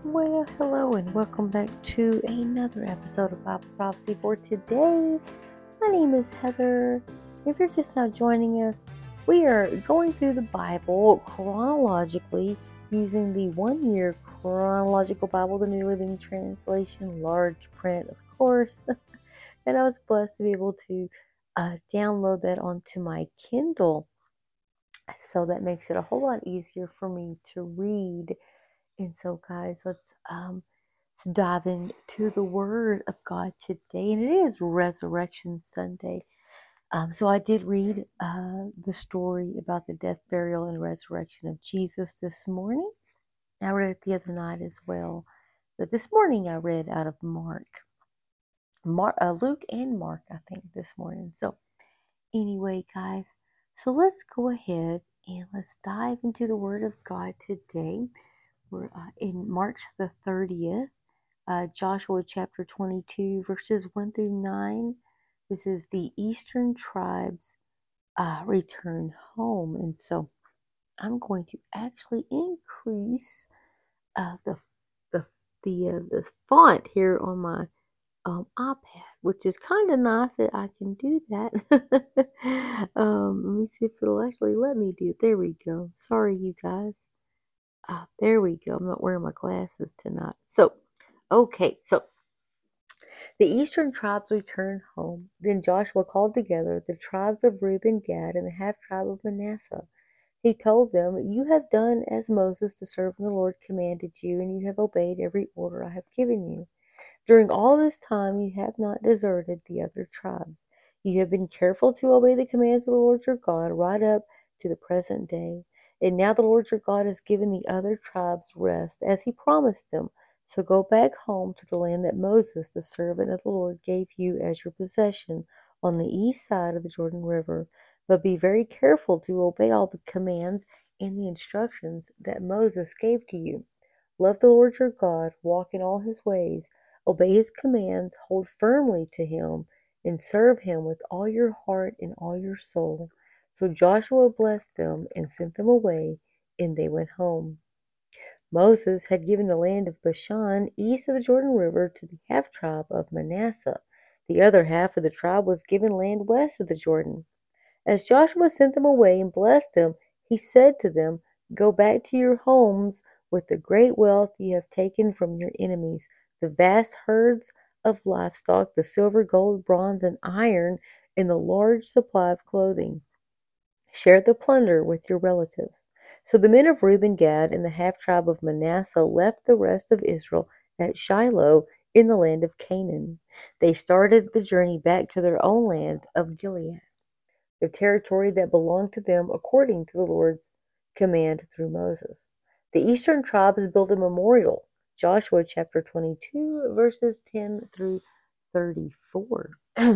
Well, hello and welcome back to another episode of Bible Prophecy for today. My name is Heather. If you're just now joining us, we are going through the Bible chronologically using the 1 year chronological Bible, the New Living Translation, large print, of course. And I was blessed to be able to download that onto my Kindle. So that makes it a whole lot easier for me to read. And so, guys, let's dive into the Word of God today, and it is Resurrection Sunday. So I did read the story about the death, burial, and resurrection of Jesus this morning. I read it the other night as well, but this morning I read out of Luke and Mark, I think, this morning. So anyway, guys, so let's go ahead and let's dive into the Word of God today. We're in March the 30th. Joshua chapter 22, verses 1 through 9. This is the eastern tribes return home. And so I'm going to actually increase the the font here on my iPad, which is kind of nice that I can do that. Let me see if it'll actually let me do it. There we go. Sorry, you guys. There we go. I'm not wearing my glasses tonight. So, okay. So, the eastern tribes returned home. Then Joshua called together the tribes of Reuben, Gad, and the half tribe of Manasseh. He told them, "You have done as Moses, the servant of the Lord, commanded you, and you have obeyed every order I have given you. During all this time you have not deserted the other tribes. You have been careful to obey the commands of the Lord your God right up to the present day. And now the Lord your God has given the other tribes rest, as he promised them. So go back home to the land that Moses, the servant of the Lord, gave you as your possession on the east side of the Jordan River. But be very careful to obey all the commands and the instructions that Moses gave to you. Love the Lord your God, walk in all his ways, obey his commands, hold firmly to him, and serve him with all your heart and all your soul." So Joshua blessed them and sent them away, and they went home. Moses had given the land of Bashan east of the Jordan River to the half tribe of Manasseh. The other half of the tribe was given land west of the Jordan. As Joshua sent them away and blessed them, he said to them, "Go back to your homes with the great wealth you have taken from your enemies, the vast herds of livestock, the silver, gold, bronze, and iron, and the large supply of clothing. Share the plunder with your relatives." So the men of Reuben, Gad, and the half tribe of Manasseh left the rest of Israel at Shiloh in the land of Canaan. They started the journey back to their own land of Gilead, the territory that belonged to them according to the Lord's command through Moses. The eastern tribes built a memorial. Joshua chapter 22, verses 10 through 34.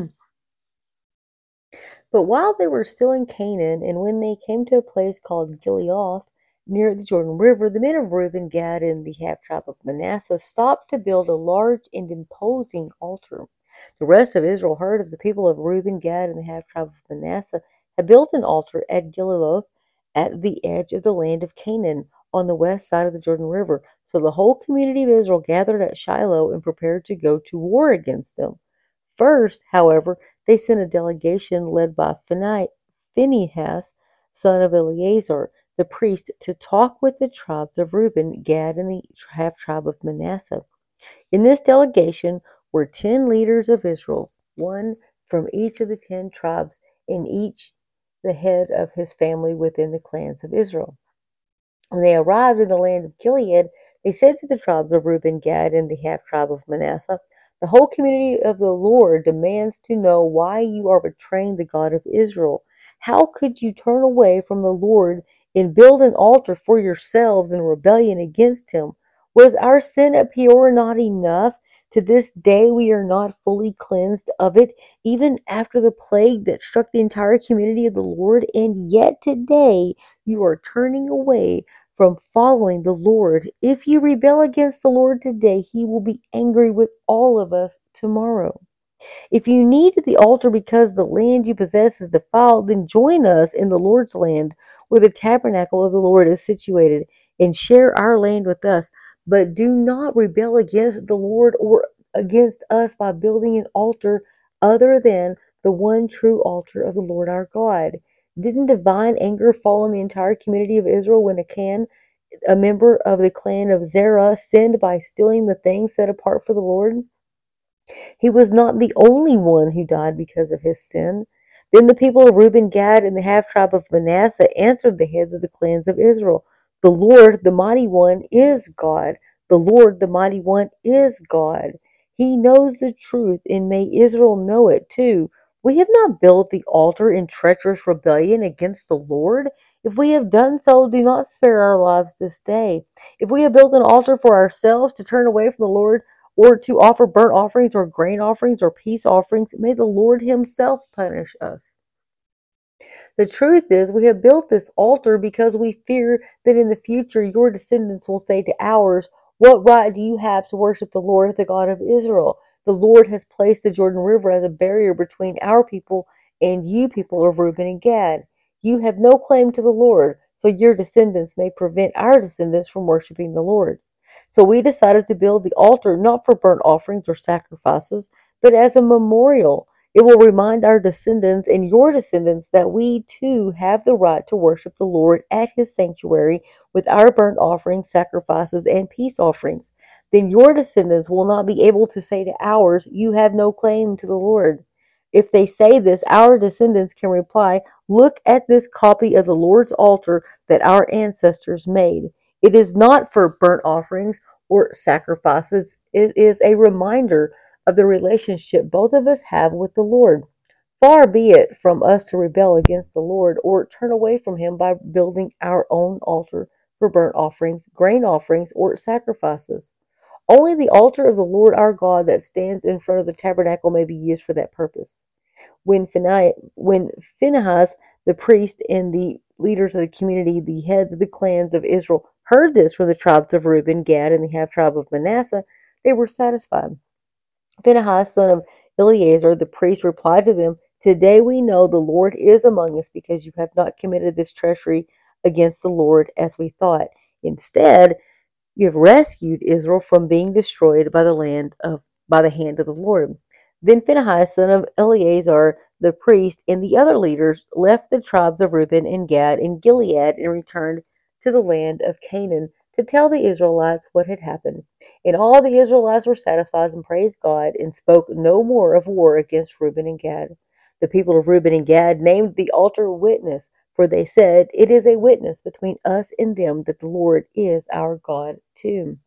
But while they were still in Canaan, and when they came to a place called Gilead, near the Jordan River, the men of Reuben, Gad, and the half tribe of Manasseh stopped to build a large and imposing altar. The rest of Israel heard of the people of Reuben, Gad, and the half tribe of Manasseh had built an altar at Gilead at the edge of the land of Canaan on the west side of the Jordan River. So the whole community of Israel gathered at Shiloh and prepared to go to war against them. First, however, they sent a delegation led by Phinehas, son of Eleazar, the priest, to talk with the tribes of Reuben, Gad, and the half tribe of Manasseh. In this delegation were 10 leaders of Israel, one from each of the 10 tribes, and each the head of his family within the clans of Israel. When they arrived in the land of Gilead, they said to the tribes of Reuben, Gad, and the half tribe of Manasseh, "The whole community of the Lord demands to know why you are betraying the God of Israel. How could you turn away from the Lord and build an altar for yourselves in rebellion against him? Was our sin at Peor not enough? To this day we are not fully cleansed of it, even after the plague that struck the entire community of the Lord, and yet today you are turning away from following the Lord. If you rebel against the Lord today, he will be angry with all of us tomorrow. If you need the altar because the land you possess is defiled, then join us in the Lord's land where the tabernacle of the Lord is situated and share our land with us. but do not rebel against the Lord or against us by building an altar other than the one true altar of the Lord our God. Didn't divine anger fall on the entire community of Israel when Achan, a member of the clan of Zerah, sinned by stealing the things set apart for the Lord? He was not the only one who died because of his sin. Then the people of Reuben, Gad, and the half tribe of Manasseh answered the heads of the clans of Israel: The Lord, the mighty one, is God. The Lord, the mighty one, is God. He knows the truth, and may Israel know it too. We have not built the altar in treacherous rebellion against the Lord. If we have done so, do not spare our lives this day. If we have built an altar for ourselves to turn away from the Lord, or to offer burnt offerings or grain offerings or peace offerings, may the Lord Himself punish us. The truth is, we have built this altar because we fear that in the future your descendants will say to ours, What right do you have to worship the Lord, the God of Israel? The Lord has placed the Jordan River as a barrier between our people and you, people of Reuben and Gad. You have no claim to the Lord, so your descendants may prevent our descendants from worshiping the Lord. So we decided to build the altar not for burnt offerings or sacrifices, but as a memorial. It will remind our descendants and your descendants that we too have the right to worship the Lord at His sanctuary with our burnt offerings, sacrifices, and peace offerings. Then your descendants will not be able to say to ours, You have no claim to the Lord. If they say this, our descendants can reply, Look at this copy of the Lord's altar that our ancestors made. It is not for burnt offerings or sacrifices, it is a reminder of the relationship both of us have with the Lord. Far be it from us to rebel against the Lord or turn away from Him by building our own altar for burnt offerings, grain offerings, or sacrifices. Only the altar of the Lord our God that stands in front of the tabernacle may be used for that purpose. When Phinehas, the priest, and the leaders of the community, the heads of the clans of Israel, heard this from the tribes of Reuben, Gad, and the half tribe of Manasseh, they were satisfied. Phinehas, son of Eleazar, the priest, replied to them, Today we know the Lord is among us because you have not committed this treachery against the Lord as we thought. Instead, you have rescued Israel from being destroyed by the hand of the Lord. Then Phinehas, son of Eleazar, the priest, and the other leaders left the tribes of Reuben and Gad and Gilead and returned to the land of Canaan to tell the Israelites what had happened. And all the Israelites were satisfied and praised God and spoke no more of war against Reuben and Gad. The people of Reuben and Gad named the altar Witness, for they said, It is a witness between us and them that the Lord is our God too.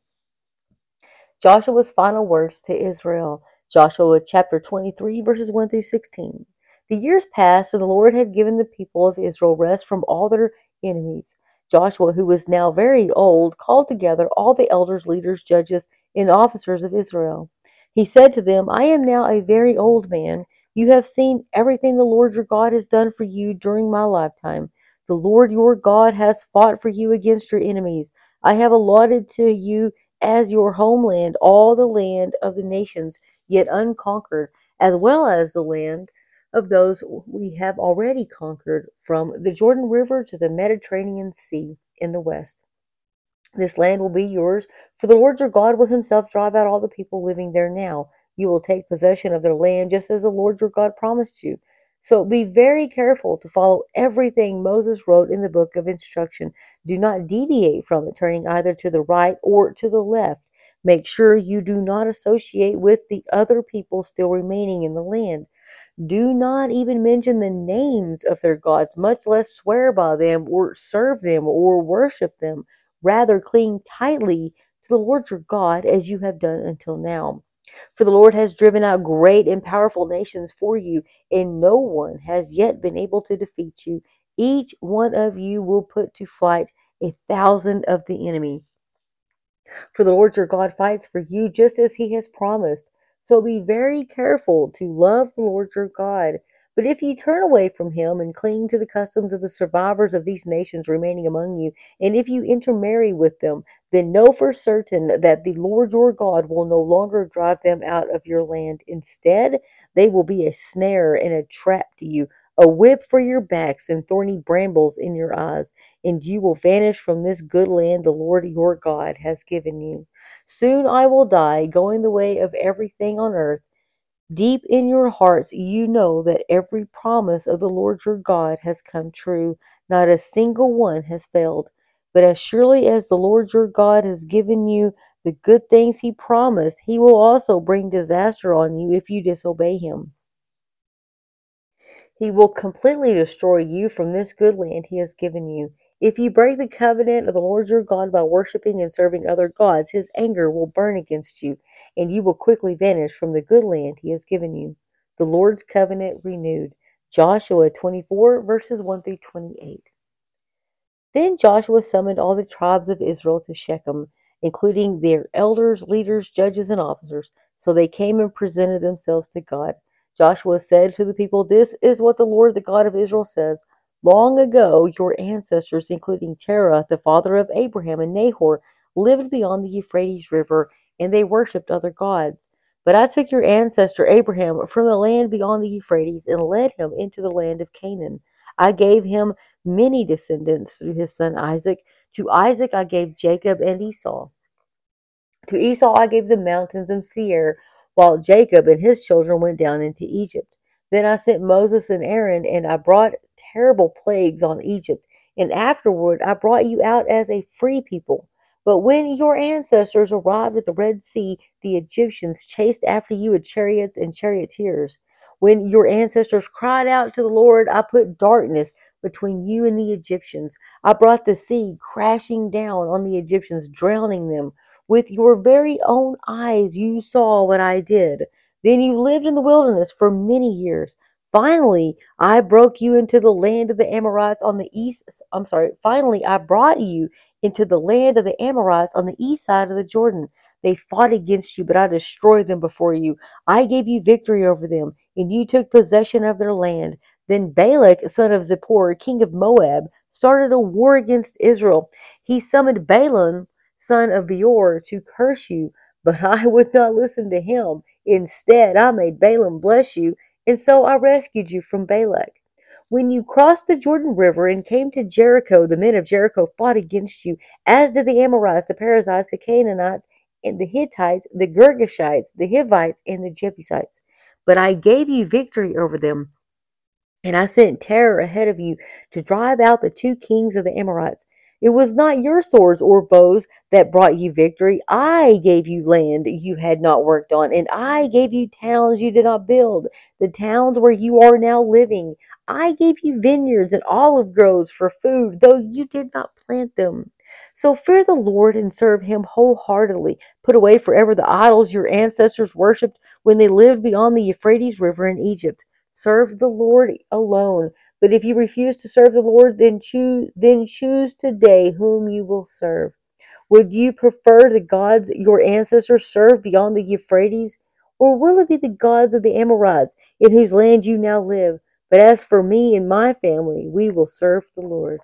Joshua's final words to Israel. Joshua chapter 23, verses 1 through 16. The years passed, and the Lord had given the people of Israel rest from all their enemies. Joshua, who was now very old, called together all the elders, leaders, judges, and officers of Israel. He said to them, I am now a very old man. You have seen everything the Lord your God has done for you during my lifetime. The Lord your God has fought for you against your enemies. I have allotted to you as your homeland all the land of the nations yet unconquered, as well as the land of those we have already conquered, from the Jordan River to the Mediterranean Sea in the west. This land will be yours, for the Lord your God will Himself drive out all the people living there now. You will take possession of their land just as the Lord your God promised you. So be very careful to follow everything Moses wrote in the book of instruction. Do not deviate from it, turning either to the right or to the left. Make sure you do not associate with the other people still remaining in the land. Do not even mention the names of their gods, much less swear by them or serve them or worship them. Rather, cling tightly to the Lord your God as you have done until now. For the Lord has driven out great and powerful nations for you, and no one has yet been able to defeat you. Each one of you will put to flight 1,000 of the enemy. For the Lord your God fights for you just as He has promised. So be very careful to love the Lord your God. But if you turn away from Him and cling to the customs of the survivors of these nations remaining among you, and if you intermarry with them, then know for certain that the Lord your God will no longer drive them out of your land. Instead, they will be a snare and a trap to you, a whip for your backs and thorny brambles in your eyes, and you will vanish from this good land the Lord your God has given you. Soon I will die, going the way of everything on earth. Deep in your hearts, you know that every promise of the Lord your God has come true. Not a single one has failed. But as surely as the Lord your God has given you the good things he promised, he will also bring disaster on you if you disobey him. He will completely destroy you from this good land he has given you. If you break the covenant of the Lord your God by worshiping and serving other gods, his anger will burn against you, and you will quickly vanish from the good land he has given you. The Lord's covenant renewed. Joshua 24, verses 1 through 28. Then Joshua summoned all the tribes of Israel to Shechem, including their elders, leaders, judges, and officers. So they came and presented themselves to God. Joshua said to the people, "This is what the Lord, the God of Israel, says. Long ago, your ancestors, including Terah, the father of Abraham, and Nahor, lived beyond the Euphrates River, and they worshipped other gods. But I took your ancestor Abraham from the land beyond the Euphrates and led him into the land of Canaan. I gave him many descendants through his son Isaac. To Isaac I gave Jacob and Esau. To Esau I gave the mountains of Seir, while Jacob and his children went down into Egypt. Then I sent Moses and Aaron, and I brought terrible plagues on Egypt. And afterward I brought you out as a free people. But when your ancestors arrived at the Red Sea, the Egyptians chased after you with chariots and charioteers. When your ancestors cried out to the Lord, I put darkness between you and the Egyptians. I brought the sea crashing down on the Egyptians, drowning them. With your very own eyes you saw what I did. Then you lived in the wilderness for many years. Finally, I broke you into the land of the Amorites on the east. Finally, I brought you into the land of the Amorites on the east side of the Jordan. They fought against you, but I destroyed them before you. I gave you victory over them, and you took possession of their land. Then Balak, son of Zippor, king of Moab, started a war against Israel. He summoned Balaam, son of Beor, to curse you, but I would not listen to him. Instead, I made Balaam bless you, and so I rescued you from Balak. When you crossed the Jordan River and came to Jericho, the men of Jericho fought against you, as did the Amorites, the Perizzites, the Canaanites, and the Hittites, the Girgashites, the Hivites, and the Jebusites. But I gave you victory over them, and I sent terror ahead of you to drive out the two kings of the Amorites. It was not your swords or bows that brought you victory. I gave you land you had not worked on, and I gave you towns you did not build, the towns where you are now living. I gave you vineyards and olive groves for food, though you did not plant them. So fear the Lord and serve him wholeheartedly. Put away forever the idols your ancestors worshipped when they lived beyond the Euphrates River in Egypt. Serve the Lord alone. But if you refuse to serve the Lord, then choose today whom you will serve. Would you prefer the gods your ancestors served beyond the Euphrates? Or will it be the gods of the Amorites in whose land you now live? But as for me and my family, we will serve the Lord.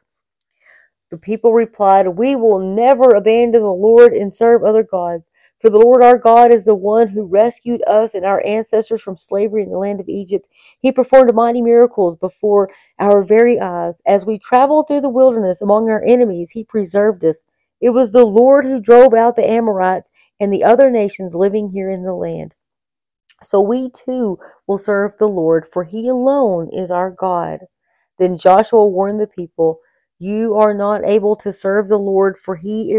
The people replied, "We will never abandon the Lord and serve other gods. For the Lord our God is the one who rescued us and our ancestors from slavery in the land of Egypt. He performed mighty miracles before our very eyes. As we traveled through the wilderness among our enemies, he preserved us. It was the Lord who drove out the Amorites and the other nations living here in the land. So we too will serve the Lord, for he alone is our God." Then Joshua warned the people, "You are not able to serve the Lord, for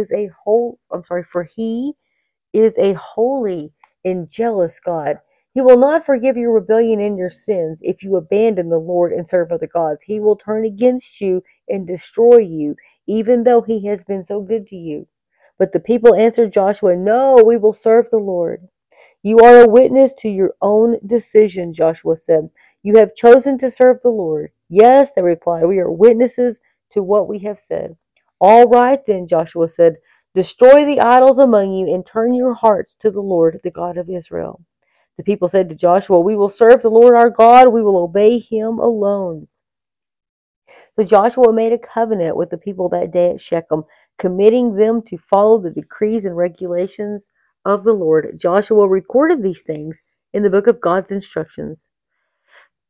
he is a holy and jealous God. He will not forgive your rebellion and your sins if you abandon the Lord and serve other gods. He will turn against you and destroy you, even though he has been so good to you." But the people answered Joshua, "No, we will serve the Lord." "You are a witness to your own decision," Joshua said. "You have chosen to serve the Lord." "Yes," they replied, "we are witnesses to what we have said." "All right then," Joshua said, "destroy the idols among you and turn your hearts to the Lord, the God of Israel." The people said to Joshua, "We will serve the Lord our God. We will obey him alone." So Joshua made a covenant with the people that day at Shechem, committing them to follow the decrees and regulations of the Lord. Joshua recorded these things in the book of God's instructions.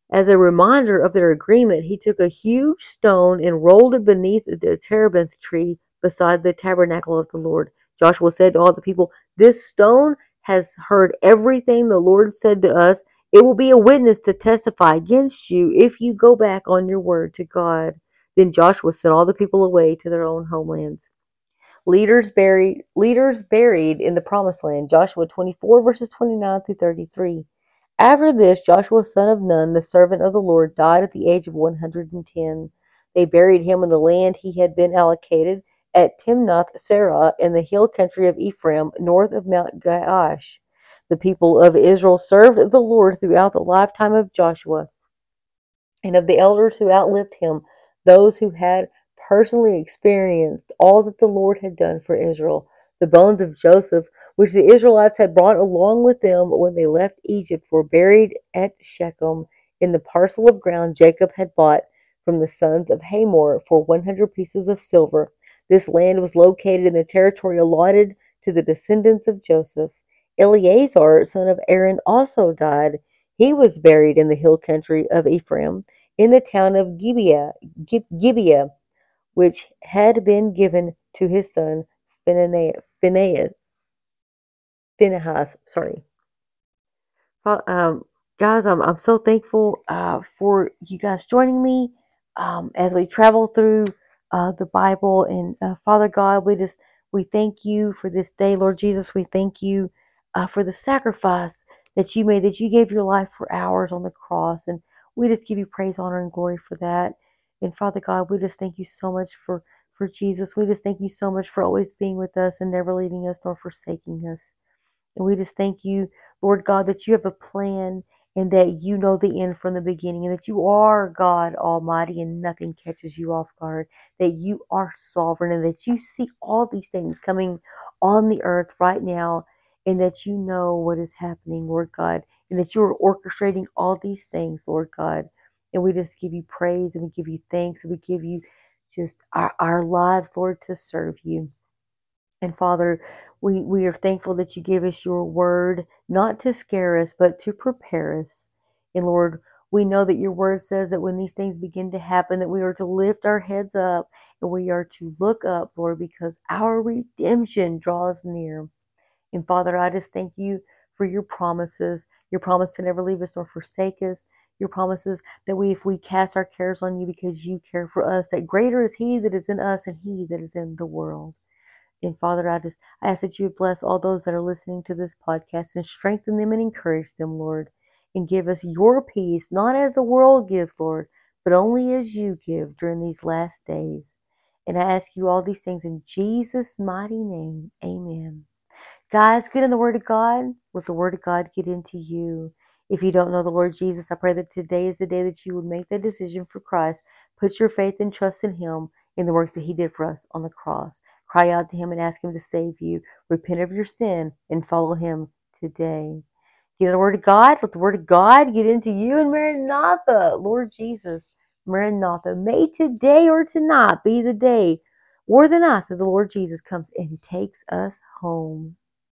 As a reminder of their agreement, he took a huge stone and rolled it beneath the terebinth tree beside the tabernacle of the Lord. Joshua said to all the people, "This stone has heard everything the Lord said to us. It will be a witness to testify against you if you go back on your word to God." Then Joshua sent all the people away to their own homelands. Leaders buried in the promised land. Joshua 24 verses 29 through 33. After this, Joshua son of Nun, the servant of the Lord, died at the age of 110. They buried him in the land he had been allocated at Timnath Serah in the hill country of Ephraim, north of Mount Gaash. The people of Israel served the Lord throughout the lifetime of Joshua and of the elders who outlived him, those who had personally experienced all that the Lord had done for Israel. The bones of Joseph, which the Israelites had brought along with them when they left Egypt, were buried at Shechem in the parcel of ground Jacob had bought from the sons of Hamor for 100 pieces of silver. This land was located in the territory allotted to the descendants of Joseph. Eleazar, son of Aaron, also died. He was buried in the hill country of Ephraim in the town of Gibeah, which had been given to his son Phinehas. Sorry. Well, guys, I'm so thankful for you guys joining me as we travel through the Bible. And Father God, we thank you for this day, Lord Jesus. We thank you for the sacrifice that you made, that you gave your life for ours on the cross, and we just give you praise, honor, and glory for that. And Father God, we just thank you so much for Jesus. We just thank you so much for always being with us and never leaving us nor forsaking us. And we just thank you, Lord God, that you have a plan and that you know the end from the beginning, and that you are God Almighty and nothing catches you off guard, that you are sovereign, and that you see all these things coming on the earth right now, and that you know what is happening, Lord God, and that you are orchestrating all these things, Lord God. And we just give you praise and we give you thanks and we give you just our lives, Lord, to serve you. And Father, we are thankful that you give us your word, not to scare us, but to prepare us. And Lord, we know that your word says that when these things begin to happen, that we are to lift our heads up and we are to look up, Lord, because our redemption draws near. And Father, I just thank you for your promise to never leave us nor forsake us, your promises that if we cast our cares on you because you care for us, that greater is he that is in us and he that is in the world. And Father, I ask that you would bless all those that are listening to this podcast and strengthen them and encourage them, Lord, and give us your peace, not as the world gives, Lord, but only as you give during these last days. And I ask you all these things in Jesus' mighty name. Amen. Guys, get in the Word of God. Let the Word of God get into you. If you don't know the Lord Jesus, I pray that today is the day that you would make that decision for Christ. Put your faith and trust in Him, in the work that He did for us on the cross. Cry out to Him and ask Him to save you. Repent of your sin and follow Him today. Get in the Word of God. Let the Word of God get into you. And Maranatha, Lord Jesus, Maranatha. May today or tonight be the day or the night that the Lord Jesus comes and takes us home.